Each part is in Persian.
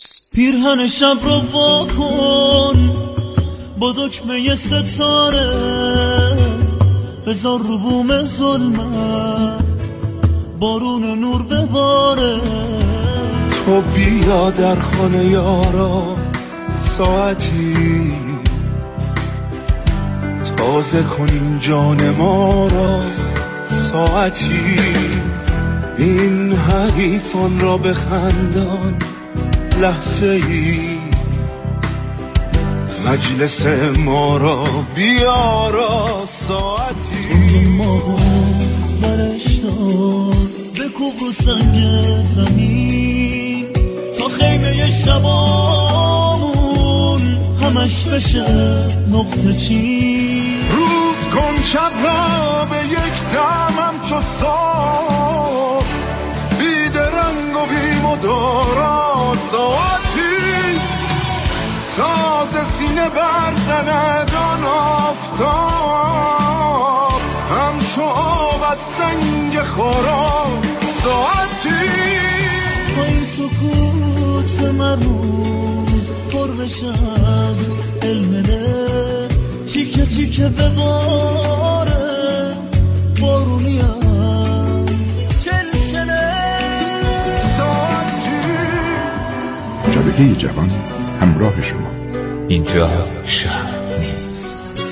پیرهن شب رو واکن با دکمه ستاره، بذار رو بوم ظلمت بارون نور بباره. تو بیا در خانه یارا ساعتی، تازه کنیم جان ما را ساعتی. این حریفان را بخندان لحظه ای، مجلس ما را بیارا ساعتی. تو ما برش دار بکوب رو سنگ زمین تا خیمه شبامون همش بشه نقطه چین. روز کن شب را به یک دمم چو صبح، بی درنگ و بی مدارا ساعتی. تازه سینه برزند آن آفتاب، همچو آب از سنگ خارا ساعتی. با این سکوت مرموز پر بشه از علم دل، چیکه چیکه بباره بارونی هم چلشله ساعتی. شبکه جوان همراه شما. اینجا شهر نیست.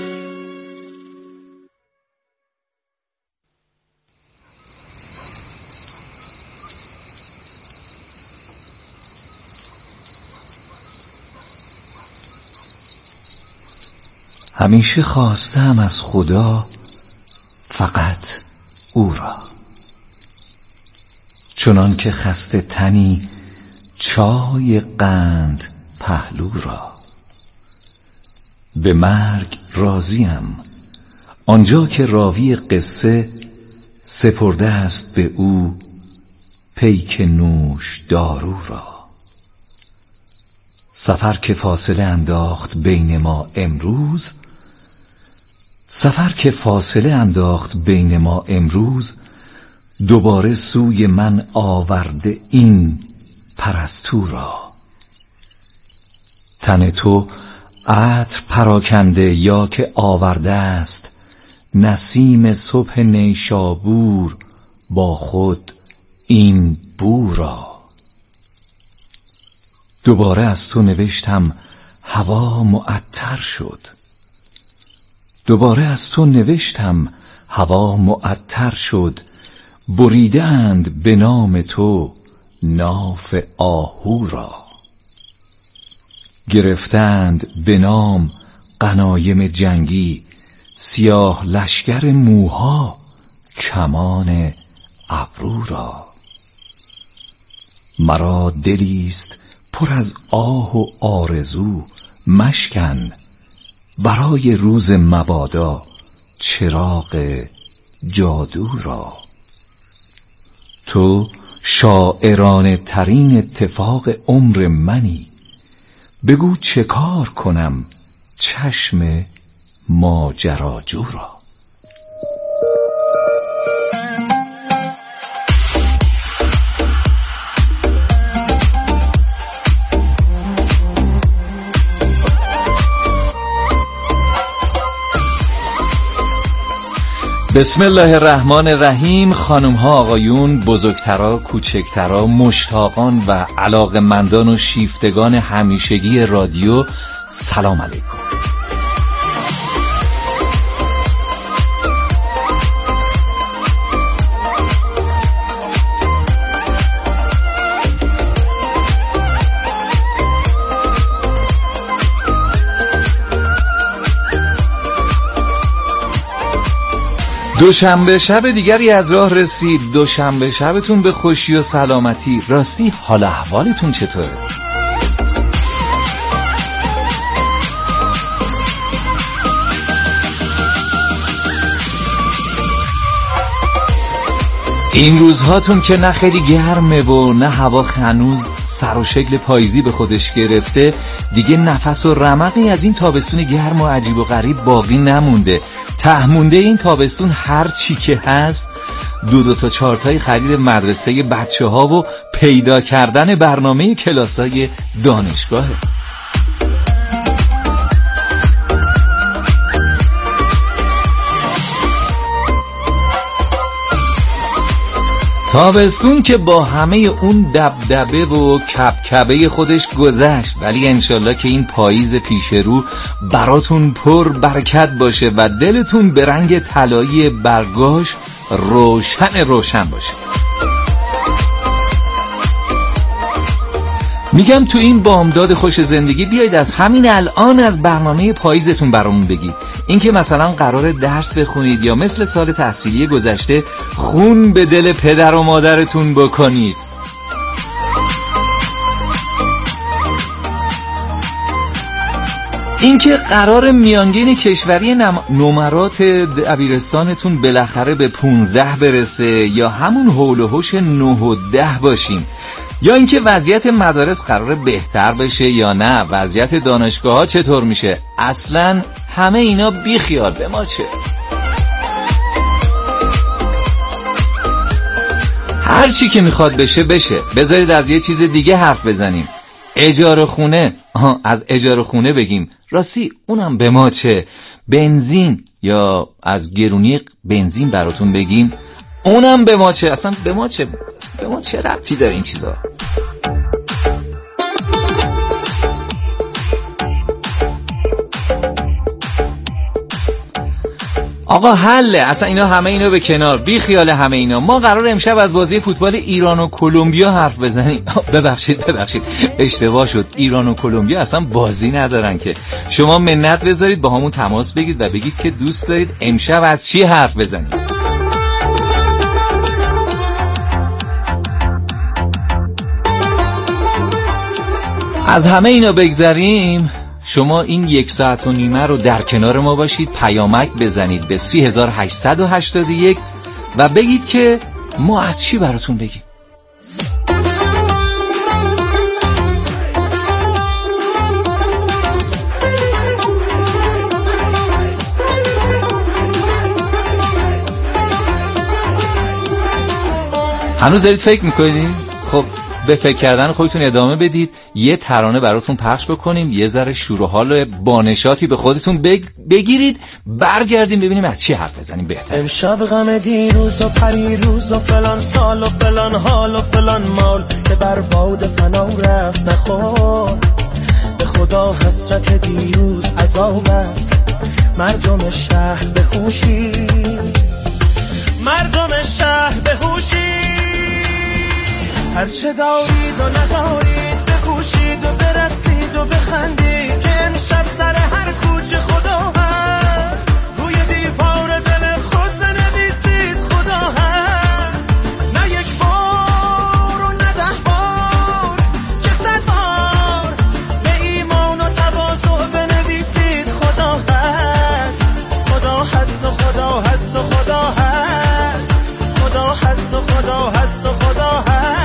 همیشه خواستم از خدا فقط او را، چنان که خسته تنی چای قند پهلو را. به مرگ راضیم آنجا که راوی قصه سپرده است به او پیک نوش دارو را. سفر که فاصله انداخت بین ما امروز، سفر که فاصله انداخت بین ما امروز، دوباره سوی من آورده این پرستو را. تن تو عطر پراکنده یا که آورده است نسیم صبح نیشابور با خود این بو را. دوباره از تو نوشتم هوا معطر شد، دوباره از تو نوشتم هوا معطر شد. بریدند به نام تو ناف آهو را، گرفتند به نام غنایم جنگی سیاه لشگر موها کمان ابرو را. مرا دلیست پر از آه و آرزو، مشکن برای روز مبادا چراغ جادو را. تو شاعرانه ترین اتفاق عمر منی، بگو چه کار کنم چشم ماجراجو را. بسم الله الرحمن الرحیم. خانم ها، آقایون، بزرگترا، کوچکترا، مشتاقان و علاقمندان و شیفتگان همیشگی رادیو، سلام علیکم. دوشنبه شب دیگری از راه رسید. دوشنبه شبتون به خوشی و سلامتی. راستی حال احوالتون چطوره؟ این روزهاتون که نه خیلی گرمه و نه هوا هنوز سر و شکل پاییزی به خودش گرفته، دیگه نفس و رمقی از این تابستون گرم و عجیب و غریب باقی نمونده. تهمونده این تابستون هر چی که هست 2 تا 4 تای خرید مدرسه بچه ها و پیدا کردن برنامه کلاسای دانشگاهه. تابستون که با همه اون دبدبه و کبکبه خودش گذشت، ولی انشالله که این پاییز پیش رو براتون پر برکت باشه و دلتون به رنگ طلایی برگاش روشن باشه. میگم تو این بامداد خوش زندگی بیایید از همین الان از برنامه پاییزتون برامون بگید. اینکه مثلا قراره درس بخونید یا مثل سال تحصیلی گذشته خون به دل پدر و مادرتون بکنید. اینکه قرار میانگین کشوری نمرات دبیرستانتون بالاخره به 15 برسه یا همون حول و حوش 9 و 10 باشیم، یا اینکه وضعیت مدارس قراره بهتر بشه یا نه، وضعیت دانشگاه ها چطور میشه. اصلا همه اینا بیخیال، به ما چه. هر چی که میخواد بشه بشه. بذارید از یه چیز دیگه حرف بزنیم. اجاره خونه. از اجاره خونه بگیم. راستی اونم به ما چه. بنزین، یا از گرونی بنزین براتون بگیم، اونم به ما چه. اصلا به ما چه ربطی داره این چیزا. آقا حله، اصلا اینا همه اینا به کنار، بی خیال همه اینا. ما قرار امشب از بازی فوتبال ایران و کلمبیا حرف بزنیم. ببخشید اشتباه شد. ایران و کلمبیا اصلا بازی ندارن که. شما منت بذارید با همون تماس بگید و بگید که دوست دارید امشب از چی حرف بزنید. از همه اینا بگذریم. شما این 1.5 ساعت رو در کنار ما باشید، پیامک بزنید به 3881 و بگید که ما از چی براتون بگیم. هنوز دارید فکر میکنید؟ خب به فکر کردن خودتون ادامه بدید. یه ترانه براتون پخش بکنیم، یه ذره شور و حال بانشاتی به خودتون بگیرید، برگردیم ببینیم از چی حرف بزنیم بهتر. امشب غم دیروز و پریروز و فلان سال و فلان حال و فلان مال که بر باد فنا رفت نخور. به خدا حسرت دیروز عذاب است. مردم شهر بهوشی، مردم شهر بهوشی. هرچه دارید و ندارید بکوشید و برقصید و بخندید که امشب سر هر کوچه خدا هست. روی دیوار دل خود بنویسید خدا هست. نه 1 بار و نه 10 بار که 100 بار به ایمان و تواضع بنویسید خدا هست. خدا هست و خدا هست و خدا هست. خدا هست و خدا هست و خدا هست.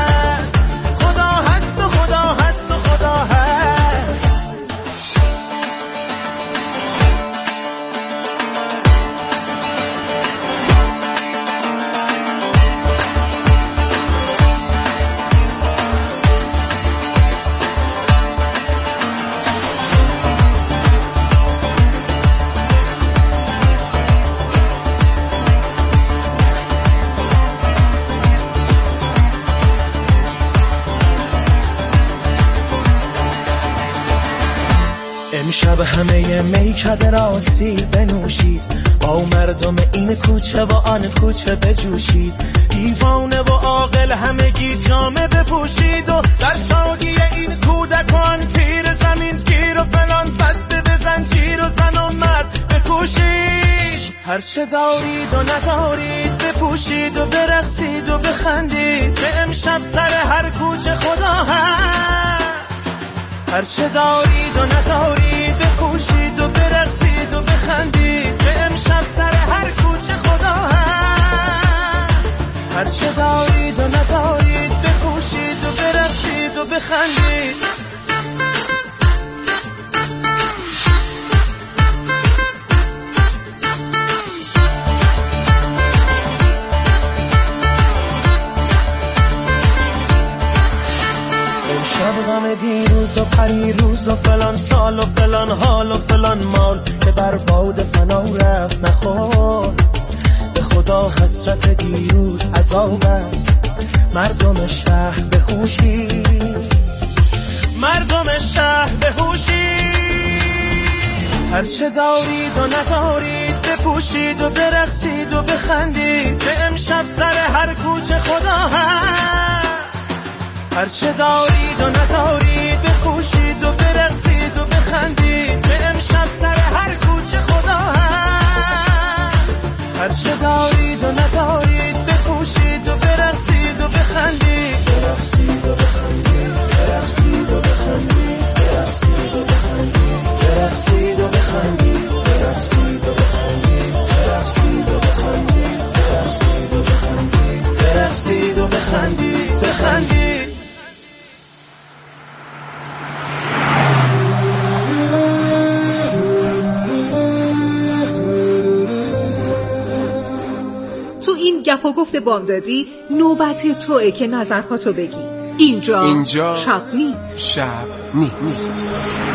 امشب همه میکده راستی بنوشید، با مردم این کوچه و آن کوچه بجوشید. دیوانه و عاقل همگی جامه بپوشید و در شاگی این کودکان پیر زمین گیر و فلان بسته بزن چیر و زن و مرد بکوشید. هرچه دارید و ندارید بپوشید و برقصید و بخندید که امشب سر هر کوچه خدا هست. هرچه دارید و ندارید بکوشید و برقصید و بخندید که امشب سر هر کوچه خدا هست. هرچه دارید و ندارید بکوشید و برقصید و بخندید. همه دیروز و پریروز و فلان سال و فلان حال و فلان مال که بر باد فنا رفت نخور. به خدا حسرت دیروز عذاب است. مردم شهر بهوشی، مردم شهر بهوشی. هرچه دارید و ندارید بپوشید و برقصید و بخندید. به امشب سر هر کوچه خدا هست. هرچه دارید و ندارید بپوشید و برقصید و بخندید. به امشب سر هر کوچه خدا هست. هرچه دارید و ندارید بپوشید و برقصید و بخندید. برقصید و بخندید، برقصید و بخندید، برقصید و بخندید، برقصید و بخندید، برقصید و بخندید، برقصید و بخندید، برقصید و بخندید، برقصید و بخندید، بخندید. تو این گپ و گفت بامدادی نوبت توئه که نظرهاتو بگی. اینجا شب نیست. شب نیست.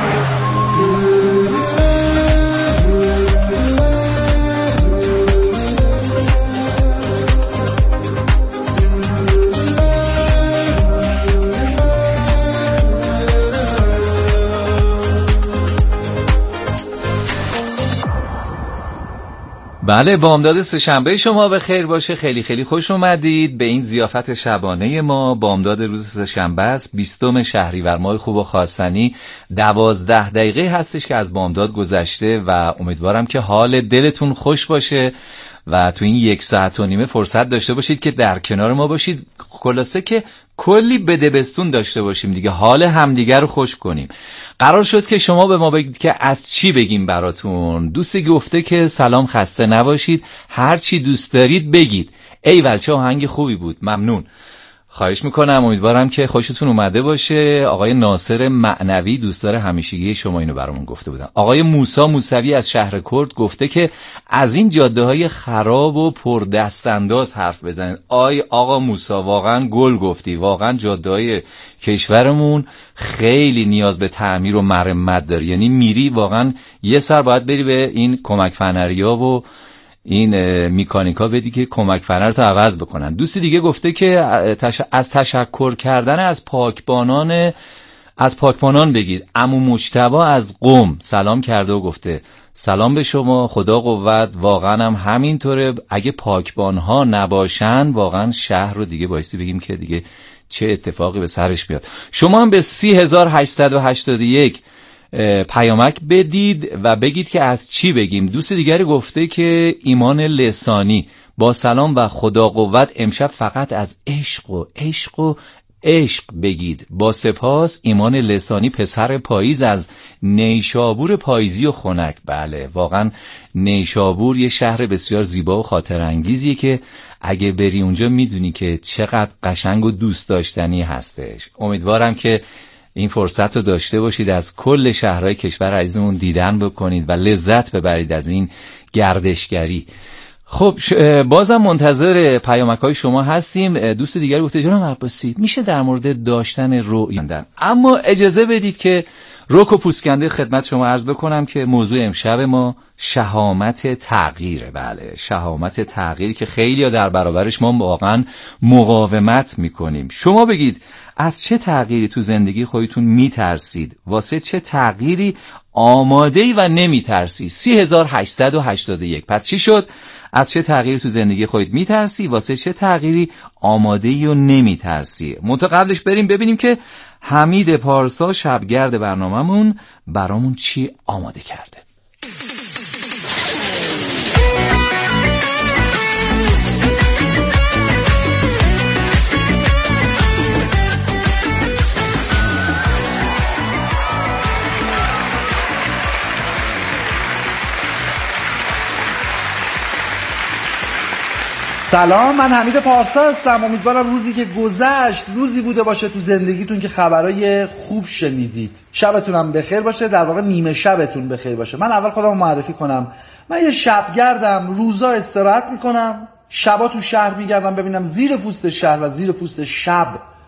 بله، بامداد سه‌شنبه شما به خیر باشه. خیلی خیلی خوش اومدید به این ضیافت شبانه ما. بامداد روز سه‌شنبه است، 20 شهریور ماه خوب و خواستنی. 12 دقیقه هستش که از بامداد گذشته و امیدوارم که حال دلتون خوش باشه و تو این 1 ساعت و نیمه فرصت داشته باشید که در کنار ما باشید. خلاصه که کلی بدبستون داشته باشیم دیگه، حال همدیگر رو خوش کنیم. قرار شد که شما به ما بگید که از چی بگیم براتون. دوستی گفته که سلام، خسته نباشید، هر چی دوست دارید بگید. ایول، چه آهنگ خوبی بود، ممنون. خواهش میکنم، امیدوارم که خوشتون اومده باشه. آقای ناصر معنوی دوستدار همیشگی شما اینو برامون گفته بودن. آقای موسی موسوی از شهر کرد گفته که از این جاده های خراب و پر دست انداز حرف بزنید. آقا موسی، واقعا گل گفتی. واقعا جاده های کشورمون خیلی نیاز به تعمیر و مرمت داره. یعنی میری واقعا یه سر باید بری به این کمک فنریا و این میکانیکا بدی که کمک فنر تو عوض بکنن. دوستی دیگه گفته که از تشکر کردن از پاکبانان بگید. عمو مجتبی از قم سلام کرده و گفته سلام به شما، خدا قوت. واقعا هم همینطوره. اگه پاکبانها نباشن واقعا شهر رو دیگه بایستی بگیم که دیگه چه اتفاقی به سرش بیاد. شما هم به 3881 پیامک بدید و بگید که از چی بگیم. دوست دیگری گفته که ایمان لسانی با سلام و خدا قوت، امشب فقط از عشق بگید. با سپاس، ایمان لسانی، پسر پاییز از نیشابور پاییزی و خنک. بله، واقعا نیشابور یه شهر بسیار زیبا و خاطر انگیزیه که اگه بری اونجا میدونی که چقدر قشنگ و دوست داشتنی هستش. امیدوارم که این فرصت رو داشته باشید از کل شهرهای کشور عزیزمون دیدن بکنید و لذت ببرید از این گردشگری. خب بازم منتظر پیامک‌های شما هستیم. دوست دیگری گفته جناب عباسی میشه در مورد داشتن رؤیندن، اما اجازه بدید که رک و پوسکنده خدمت شما عرض بکنم که موضوع امشب ما شهامت تغییره. بله، شهامت تغییر که خیلی در برابرش ما واقعا مقاومت میکنیم. شما بگید از چه تغییری تو زندگی خودتون میترسید؟ واسه چه تغییری آماده‌ای و نمیترسی؟ 3881. پس چی شد؟ از چه تغییری تو زندگی خودت میترسی؟ واسه چه تغییری آماده‌ای و نمیترسی؟ منتها قبلش بریم ببینیم که حمید پارسا شبگرد برنامه‌مون برامون چی آماده کرده. سلام، من حمید پارسا هستم. امیدوارم روزی که گذشت روزی بوده باشه تو زندگیتون که خبرای خوب شنیدید. شبتونم بخیر باشه، در واقع نیمه شبتون بخیر باشه. من اول خودم معرفی کنم. من یه شبگردم، روزا استراحت میکنم، شبا تو شهر میگردم ببینم زیر پوست شهر و زیر پوست شب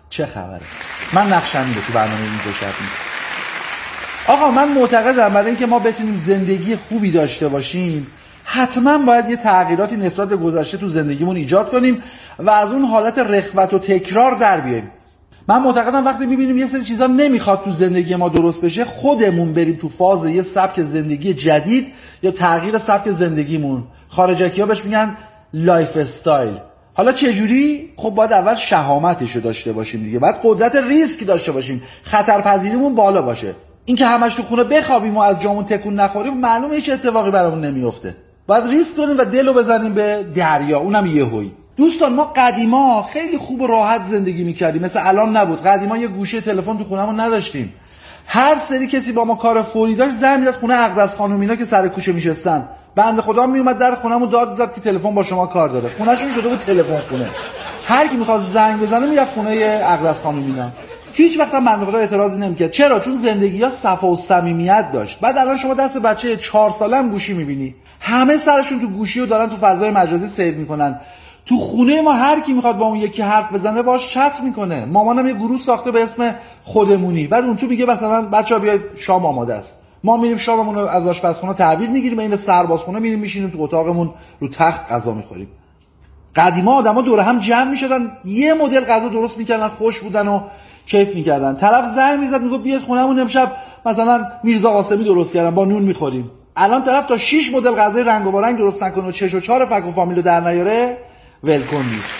چه خبره؟ من نقشم تو برنامه اینجا شب نیست. آقا من معتقدم برای اینکه ما بتونیم زندگی خوبی داشته باشیم حتما باید یه تغییراتی نسبت به گذشته تو زندگیمون ایجاد کنیم و از اون حالت رخوت و تکرار در بیاییم. من معتقدم وقتی میبینیم یه سری چیزا نمیخواد تو زندگی ما درست بشه، خودمون بریم تو فاز یه سبک زندگی جدید یا تغییر سبک زندگیمون. خارجکی‌ها بهش میگن لایف استایل. حالا چجوری؟ خب باید اول شهامتشو داشته باشیم دیگه، بعد قدرت ریسک داشته باشیم، خطرپذیریمون بالا باشه. اینکه همش تو خونه بخوابیم و از جامون تکون نخوریم معلومه هیچ اتفاقی برامون نمیفته. باید ریسک کنیم و دلو بزنیم به دریا، اونم یهویی. دوستان ما قدیما خیلی خوب و راحت زندگی میکردیم، مثل الان نبود. قدیما یه گوشه تلفن تو خونمون نداشتیم. هر سری کسی با ما کار فوری داشت زنگ میزد خونه اقدس خانومینا که سر کوچه میشستن، بنده خدا میومد در خونمون داد میزد که تلفن با شما کار داره. خونهشون شده بود تلفن خونه، هر کی میخواست زنگ بزنه میرفت خونه اقدس خانومینا. هیچ وقت هم بنده خدا اعتراضی نمیکرد. چرا؟ چون زندگی‌ها صفا و صمیمیت داشت. بعد الان شما دست بچه 4 ساله هم گوشی میبینی، همه سرشون تو گوشی و دارن تو فضای مجازی سیو میکنن. تو خونه ما هر کی میخواد با اون یکی حرف بزنه باش چت میکنه. مامانم یه گروه ساخته به اسم خودمونی، بعد اون تو میگه مثلا بچه‌ها بیاید شام آماده است. ما میریم شاممون رو از آشپزخونه تحویل میگیریم، این سربازخونه میریم میشینیم تو اتاقمون رو تخت غذا میخوریم. قدیما آدما دور هم جمع میشدن، یه مدل غذا درست میکردن، خوش بودن و کیف میکردن. طرف زنگ میزد میگه بیاید خونمون امشب مثلا میرزا قاسمی درست کردن با نون میخوریم. الان طرف تا 6 مدل غذای رنگ و رنگ درست نکنه و چش و چهار فک و فامیلو در نیاره ولکن نیست.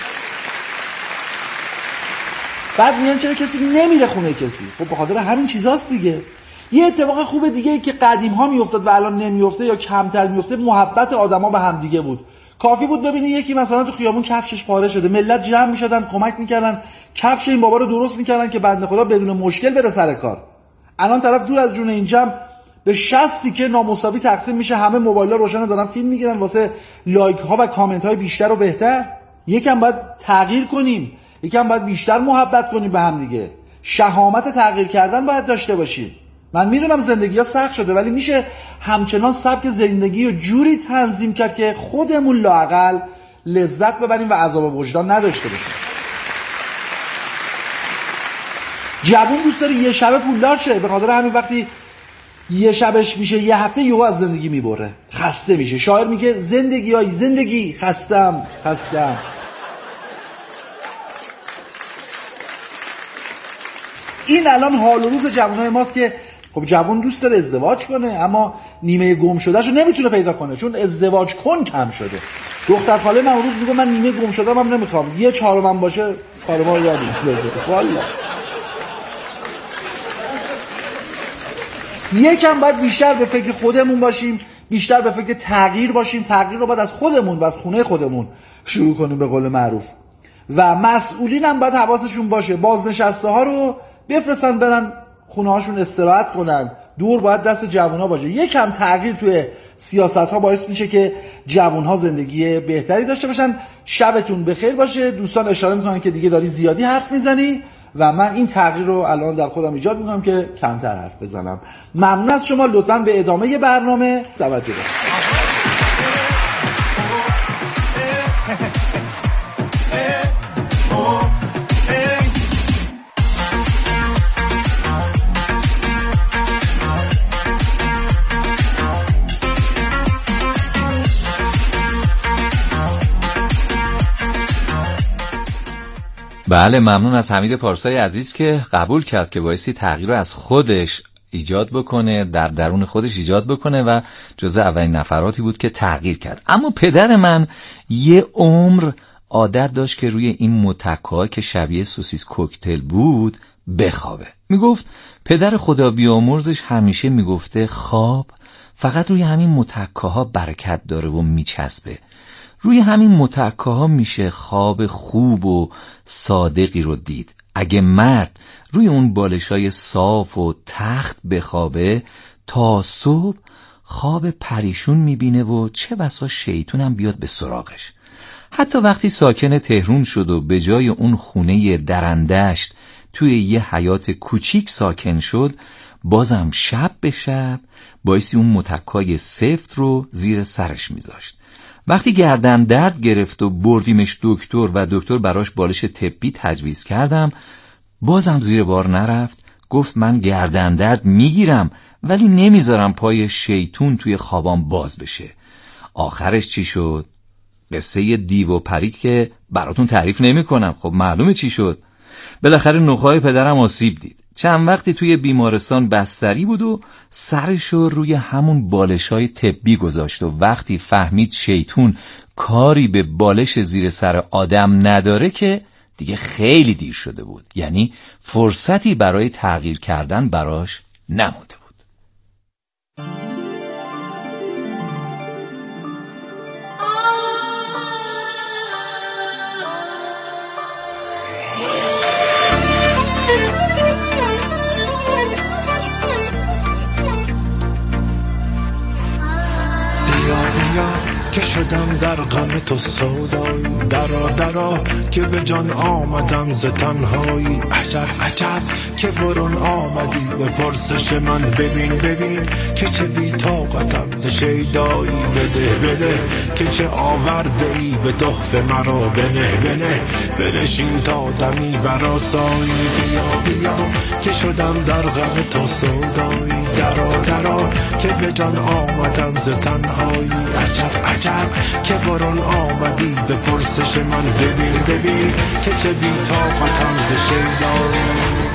بعد میگن چرا کسی نمیره خونه کسی؟ خب به خاطر همین چیزاست دیگه. یه اتفاق خوب دیگه ای که قدیم ها میافتاد و الان نمیافته یا کمتر میافته، محبت آدما به هم دیگه بود. کافی بود ببینی یکی مثلا تو خیابون کفشش پاره شده، ملت جمع میشدن کمک میکردن کفش این بابا رو درست میکردن که بنده خدا بدون مشکل بره سر کار. الان طرف دور از جون این جمع به 60 که نامساوی تقسیم میشه، همه موبایل‌ها روشن دارن فیلم میگیرن واسه لایک ها و کامنت های بیشتر و بهتر. یکم باید تغییر کنیم، یکم باید بیشتر محبت کنیم به هم دیگه. شهامت تغییر کردن باید داشته باشیم. من میدونم زندگی ها سخت شده، ولی میشه همچنان سبک زندگی رو جوری تنظیم کرد که خودمون لااقل لذت ببریم و عذاب وجدان نداشته باشیم. جوون دوست داره یه شب پولدار شه، به خاطر همین وقتی یه شبش میشه یه هفته یهو از زندگی میبره، خسته میشه. شاعر میگه زندگی خستم. این الان حال و روز جوانای ماست که خب جوان دوست داره ازدواج کنه اما نیمه گم شدهشو نمیتونه پیدا کنه چون ازدواج کن کم شده. دختر خاله من روز میگه من نیمه گم شدم هم نمیخوام، یه چهارم باشه کار ما یادی والله. یکم باید بیشتر به فکر خودمون باشیم، بیشتر به فکر تغییر باشیم. تغییر رو باید از خودمون و از خونه خودمون شروع کنیم به قول معروف. و مسئولین هم باید حواسشون باشه، بازنشسته ها رو بفرستن برن خونه هاشون استراحت کنن. دور باید دست جوان ها باشه. یکم تغییر توی سیاست ها باعث میشه که جوان ها زندگی بهتری داشته باشن. شبتون بخیر باشه. دوستان اشاره میکنن که دیگه داری زیادی حرف میزنی و من این تغییر رو الان در خودم ایجاد میکنم که کمتر حرف بزنم. ممنون از شما. لطفاً به ادامه برنامه توجه کنید. بله، ممنون از حمید پارسای عزیز که قبول کرد که بایستی تغییر رو از خودش ایجاد بکنه، در درون خودش ایجاد بکنه و جزو اولین نفراتی بود که تغییر کرد. اما پدر من یه عمر عادت داشت که روی این متکاها که شبیه سوسیس کوکتل بود بخوابه. میگفت پدر خدا بیامرزش همیشه میگفته خواب فقط روی همین متکاها برکت داره و میچسبه. روی همین متکاها میشه خواب خوب و صادقی رو دید. اگه مرد روی اون بالشای صاف و تخت بخوابه تا صبح خواب پریشون میبینه و چه بسا شیطونم بیاد به سراغش. حتی وقتی ساکن تهران شد و به جای اون خونه درندشت توی یه حیات کوچیک ساکن شد، بازم شب به شب بایستی اون متکای سفت رو زیر سرش میذاشت. وقتی گردن درد گرفت و بردیمش دکتر و دکتر براش بالش طبی تجویز کردم، بازم زیر بار نرفت. گفت من گردن درد میگیرم ولی نمیذارم پای شیطون توی خوابام باز بشه. آخرش چی شد؟ قصه دیو و پری که براتون تعریف نمی کنم. خب معلومه چی شد. بالاخره نخای پدرم آسیب دید. چند وقتی توی بیمارستان بستری بود و سرشو روی همون بالشای طبی گذاشت و وقتی فهمید شیطون کاری به بالش زیر سر آدم نداره که دیگه خیلی دیر شده بود. یعنی فرصتی برای تغییر کردن براش نمونده بود. که شدم در غم تو سودایی، درا درا که به جان آمدم ز تنهایی. عجب عجب که برون آمدی به پرسش من، ببین ببین که چه بی طاقتم ز شیدایی. بده بده که چه آورده ای به تحفه مرا، بنه بنه بنشین تا دمی برآسایی. بیا بیا که شدم در غم تو سودایی، درا درا که به جان آمدم ز تنهایی. عجب عجب که برون آمدی به پرسش من، ببین ببین که چه بی طاقتم ز شیدایی.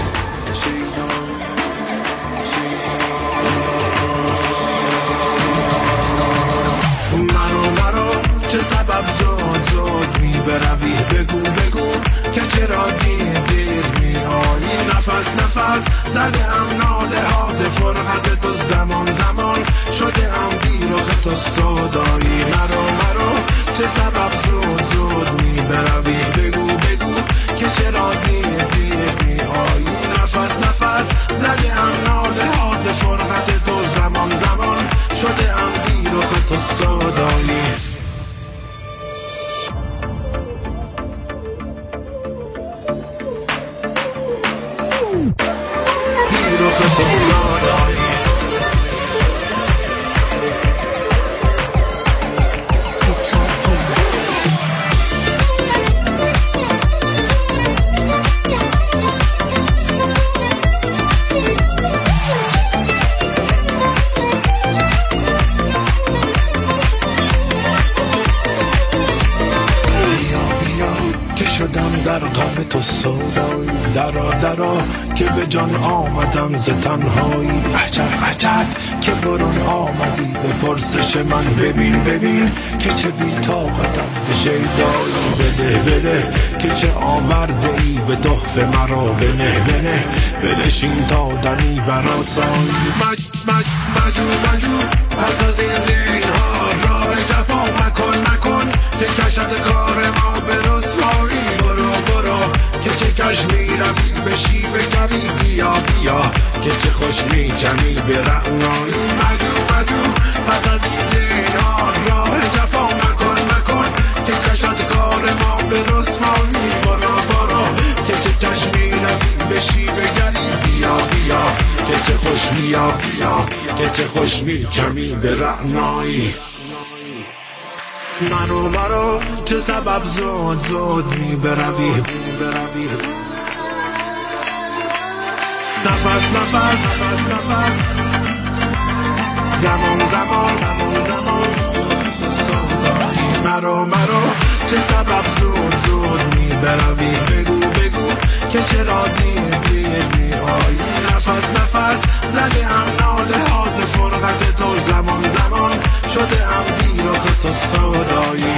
مرو چه سبب زود می بروی، بگو بگو که چرا دیر می آیی. نفس زده ام ناله ها ز فرقت تو، زمان شده ام بیرخ تو سودایی. مرو چه سبب زود می بروی، بگو بگو که چرا دیر می آیی. نفس زده ام ناله ها ز فرقت تو، زمان شده ام بیرخ تو سودایی. بیرخ تو سودایی. در غم تو سودایی، درا که به جان آمدم ز تنهایی. عجب عجب که برون آمدی به پرسش من، ببین ببین که چه بی طاقتم ز شیدایی. بده که چه آورده ای به تحفه مرا، بنه بنشین تا دمی برآسایی. مجو پس از این زینهار راه جفا مکن که کشد کار ما به رسوایی. برو که چه کش می روی به شیوه گری، بیا که چه خوش می جمی به رعنایی. مجو پس از این زینهار راه جفا مکن که کشد کار ما به رسوایی. برو که چه کش می روی به شیوه گری، بیا که چه خوش که چه خوش می جمی به رعنایی. مرو چه سبب زود می بروی، نفس زمان مرو چه سبب زود می بروی، بگو که چرا دیر می آیی. نفس زده ام ناله ها ز فرقت تو، زمان شده ام بیرخ تو سودایی.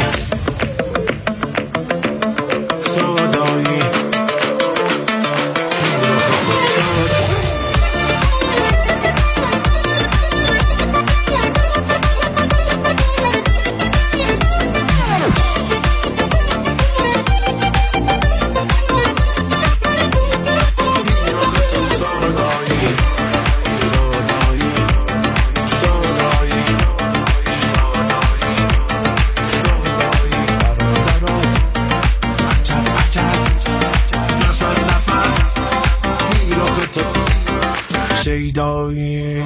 شیدایی.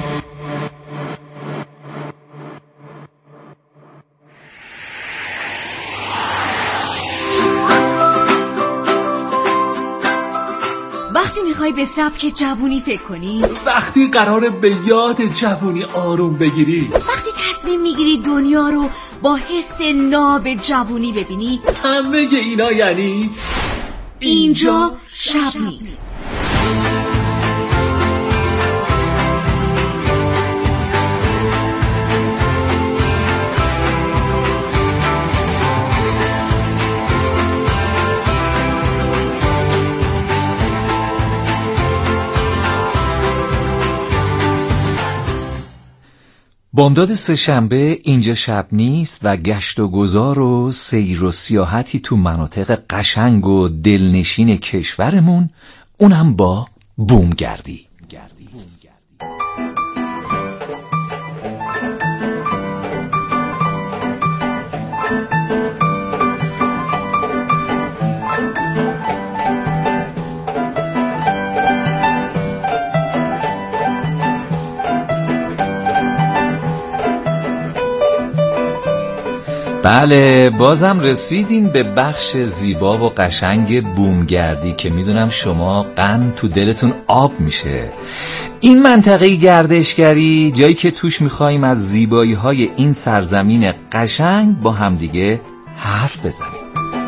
وقتی میخوای به سبک جوونی فکر کنی، وقتی قراره به یاد جوونی آروم بگیری، وقتی تصمیم میگیری دنیا رو با حس ناب جوونی ببینی، همه اینا یعنی اینجا شب نیست. بامداد سه‌شنبه اینجا شب نیست و گشت و گذار و سیر و سیاحتی تو مناطق قشنگ و دلنشین کشورمون، اونم با بومگردی. بله، بازم رسیدیم به بخش زیبا و قشنگ بومگردی که میدونم شما قند تو دلتون آب میشه. این منطقه گردشگری جایی که توش میخواییم از زیبایی های این سرزمین قشنگ با همدیگه حرف بزنیم.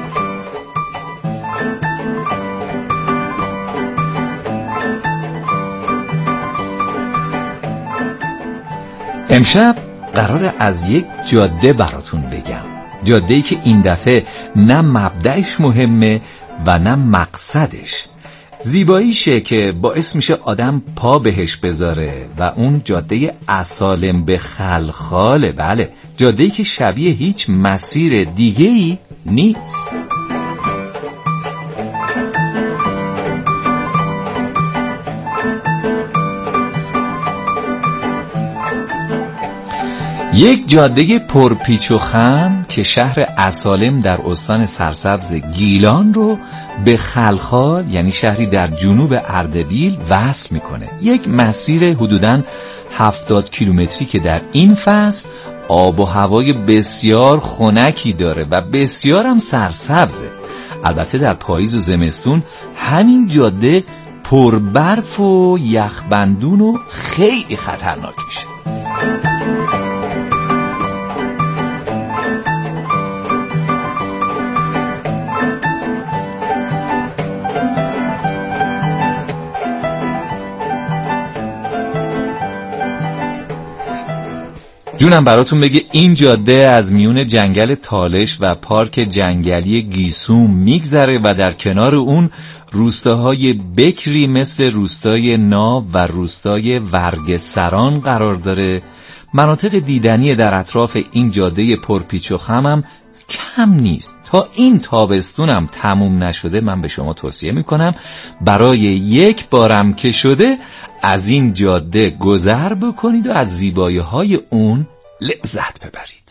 امشب قراره از یک جاده براتون بگم، جاده‌ای که این دفعه نه مبدأش مهمه و نه مقصدش. زیباییشه که باعث میشه آدم پا بهش بذاره و اون جاده اصالم به خلخاله. بله، جاده‌ای که شبیه هیچ مسیر دیگه‌ای نیست. یک جاده پرپیچ و خم که شهر اصالم در استان سرسبز گیلان رو به خلخال، یعنی شهری در جنوب اردبیل، وصل میکنه. یک مسیر حدوداً 70 کیلومتری که در این فصل آب و هوای بسیار خنکی داره و بسیار هم سرسبزه. البته در پاییز و زمستون همین جاده پربرف و یخبندون و خیلی خطرناک میشه. جونم براتون بگه این جاده از میون جنگل تالش و پارک جنگلی گیسوم میگذره و در کنار اون روستاهای بکری مثل روستای ناب و روستای ورگسران قرار داره. مناطق دیدنی در اطراف این جاده پرپیچ و خمم کم نیست. تا این تابستونم تموم نشده من به شما توصیه میکنم برای یک بارم که شده از این جاده گذر بکنید و از زیبایی‌های اون لذت ببرید.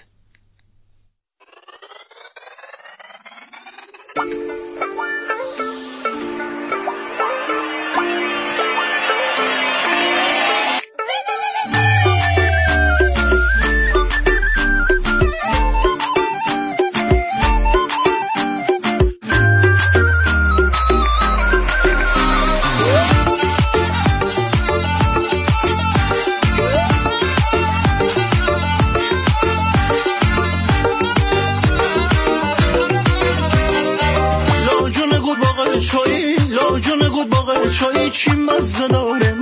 چای چی مزه داره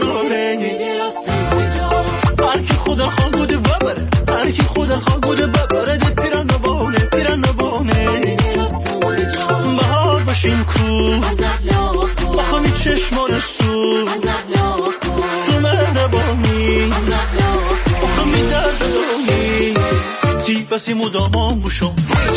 هر کی خدا خواه بوده ببره هر کی خدا خواه بوده ببره ده پیران نبانه بهار باشین کو بخوامی چشمان سو مهربانی بخوامی درد دانی تی بسی مدامان بوشم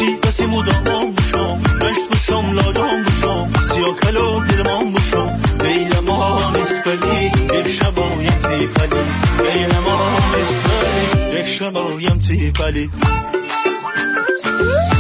رشت بوشم لادام بوشم سیاه کلو دیدمان بوشم بیل ما نیست بلی یک شبایم تی بلی بیل ما نیست بلی یک شبایم تی بلی